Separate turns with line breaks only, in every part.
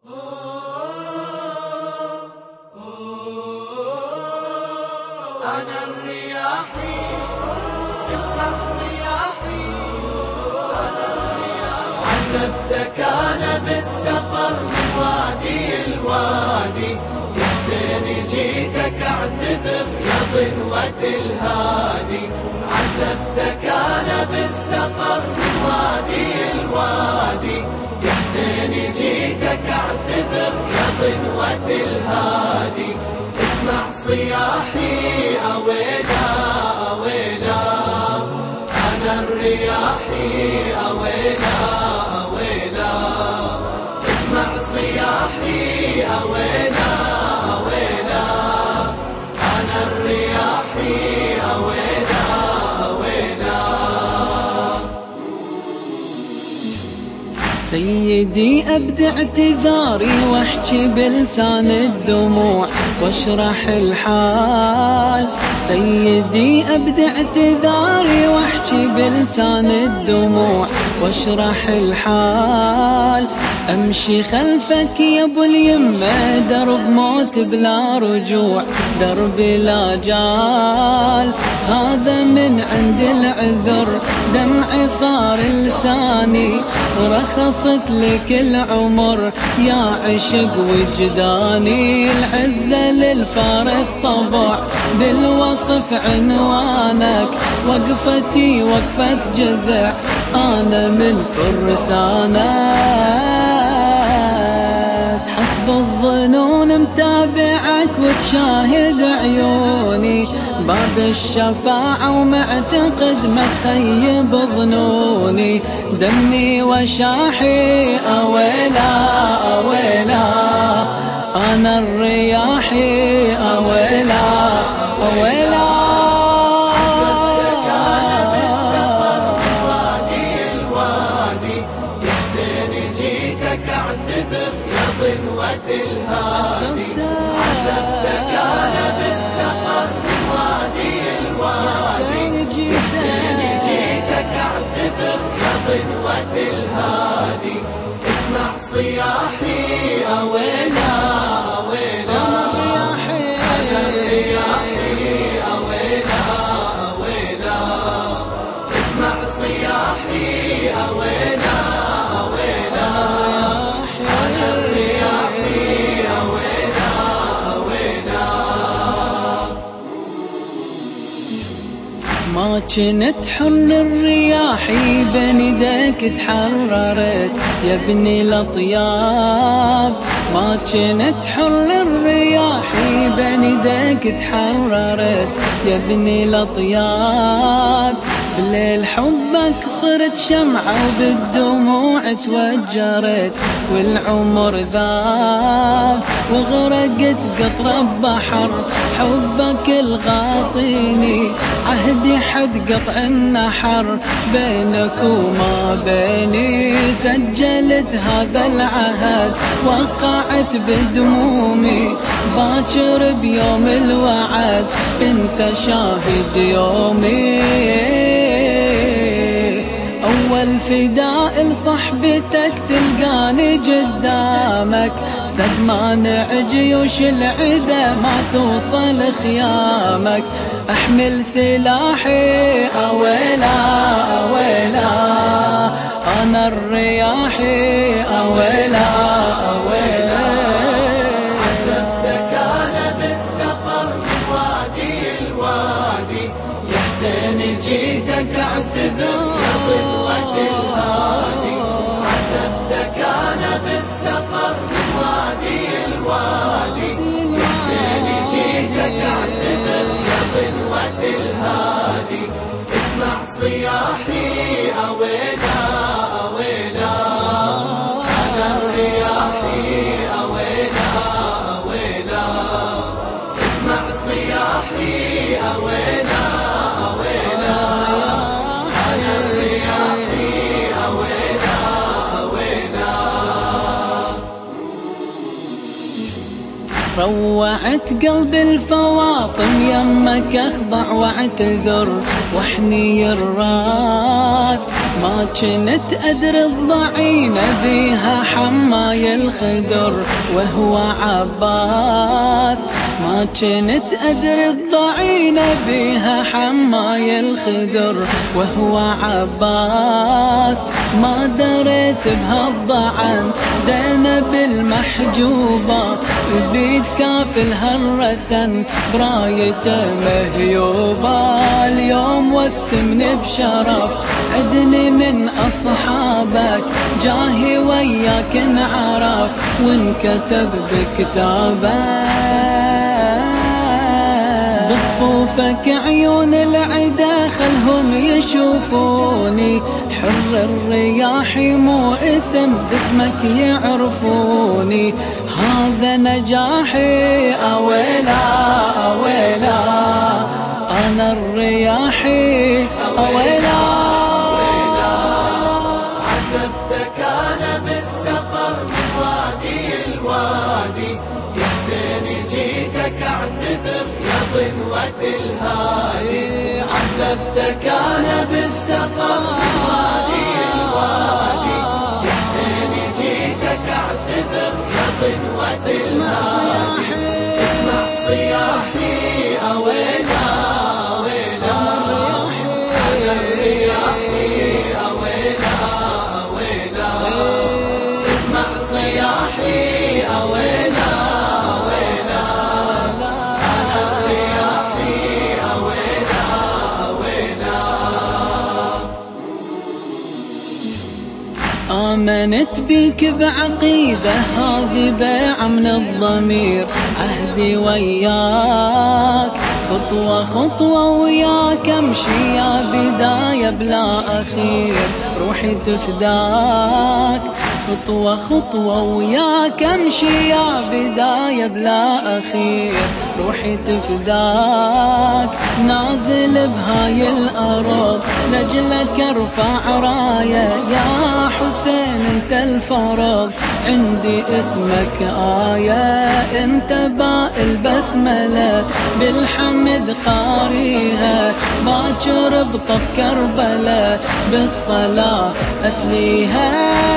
أنا الرياحي اسمع صياحي. أنا الرياحي عذبتك أنا بالسفر من وادي الوادي، يا حسين جيتك اعتذر يا ضنوة الهادي. عذبتك أنا بالسفر من وادي الوادي، يا حسين جيتك اعتذر يا ضنوة الهادي. اسمع صياحي أويلا أويلا، أنا الرياحي أويلا أويلا. اسمع صياحي أويلا أويلا، أنا الرياحي أويلا أويلا.
سيدي أبدع اعتذاري واحكي بلسان الدموع واشرح الحال. سيدي أبدع اعتذاري واحكي بلسان الدموع واشرح الحال. أمشي خلفك يا ابو اليمة درب موت بلا رجوع، درب لا جال. هذا من عند العذر دمعي صار لساني، ورخصت لك العمر يا عشق وجداني. العزة للفارس طبع بالوصف عنوانك، وقفتي وقفة جذع أنا من فرسانك. حسب الظنون متابعك وتشاهد عيوني باب الشفاعة، ومعتقد ما تخيب ظنوني. دمي وشاحي أويلا أويلا، أنا الرياحي أويلا أويلا.
ضنوة الهادي عذبتك أنا بالسفر من وادي الوادي، يا حسين جيتك اعتذر يا ضنوة الهادي. اسمع صياحي أويلا أويلا، أنا الرياحي أويلا أويلا. اسمع صياحي أويلا أويلا، أنا الرياحي أويلا أويلا.
ما كنت حر الرياحي بين يديك تحررت يا ابني الأطياب. ما كنت حر الرياحي بين يديك تحررت يا ابني الأطياب. بليل حبك صرت شمعة وبالدموع توجرت، والعمر ذاب وغرقت قطرة بحر حبك الغاطيني. عهدي حد قطع النحر بينك وما بيني، سجلت هذا العهد وقعت بدمومي. باكر بيوم الوعد انت شاهد يومي. أول فداء لصحبتك تلقاني قدامك، سدمان جيوش العدا ما توصل خيامك. أحمل سلاحي أويلا أويلا، أنا الرياحي أويلا أويلا.
عذبتك أنا بالسفر من وادي الوادي، يا حسين جيتك اعتذر يا ضنوة الهادي. عذبتك أنا بالسفر من وادي الوادي، يا حسين جيتك اعتذر يا ضنوة الهادي. اسمع صياحي أويلا أويلا، أنا الرياحي أويلا أويلا. اسمع صياحي أويلا أويلا، أنا الرياحي أويلا أويلا.
روعت قلب الفواطم يمك اخضع واعتذر واحني الراس، ما كنت ادري الضعينة بيها حماي الخدر وهو عباس، ما كنت ادري الضعينة بيها حماي الخدر وهو عباس، ما دريت بهالضعن زينب المحجوبة بيد كافلها الرسن برايته مهيوبة، اليوم وسمني بشرف عدني من أصحابك، جاهي وياك انعرف وانكتب بكتابك، بصفوفك عيون العدا خلهم يشوفوني، حر الرياح مو اسم باسمك يعرفوني، هذا نجاحي أويلا أويلا، أنا الرياحي أويلا.
عذبتك أنا بالسفر من وادي الوادي، يا حسين جيتك أعتذر يا ضنوة الهادي، عذبتك أنا بالسفر من وادي الوادي، يا حسين جيتك أعتذر يا ضنوة الهادي، اسمع صياحي أويلا أويلا، أنا الرياحي أويلا أويلا، اسمع صياحي أويلا أويلا، أنا الرياحي أويلا أويلا.
آمنت بيك بعقيدة هذه بيعة من الضمير، عهدي وياك خطوة خطوة وياك امشي يا بداية بلا أخير، روحي تفداك خطوة خطوة وياك امشي يا بداية بلا أخير، روحي تفداك نازل بهاي الأرض لجلك ارفع راية، يا حسين انت الفرض عندي اسمك آية، انت باء البسملة بالحمد قاريها، باكر بطف كربلة بالصلاة أتليها،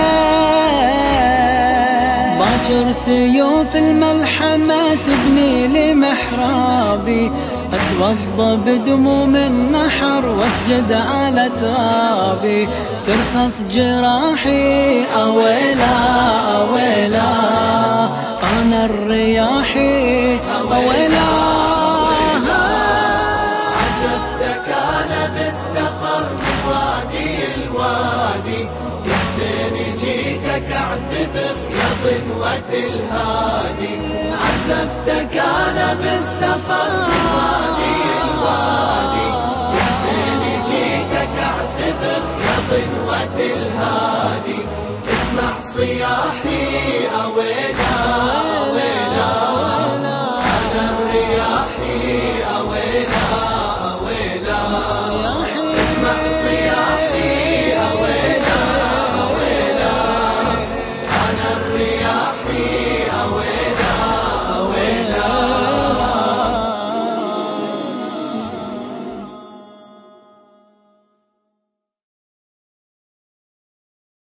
باكر سيوف الملحمة تبني لي محرابي، اتوضى بدموم النحر واسجد على ترابي، ترخص جراحي أويلا أويلا، أنا الرياحي أويلا.
عذبتك أنا بالسفر من وادي الوادي، يا حسين جيتك أعتذر يا ضنوة الهادي، عذبتك أنا بالسفر من وادي الوادي، يا حسين جيتك أعتذر يا ضنوة الهادي، اسمع صياحي أويلا أويلا، أنا الرياحي أويلا أويلا.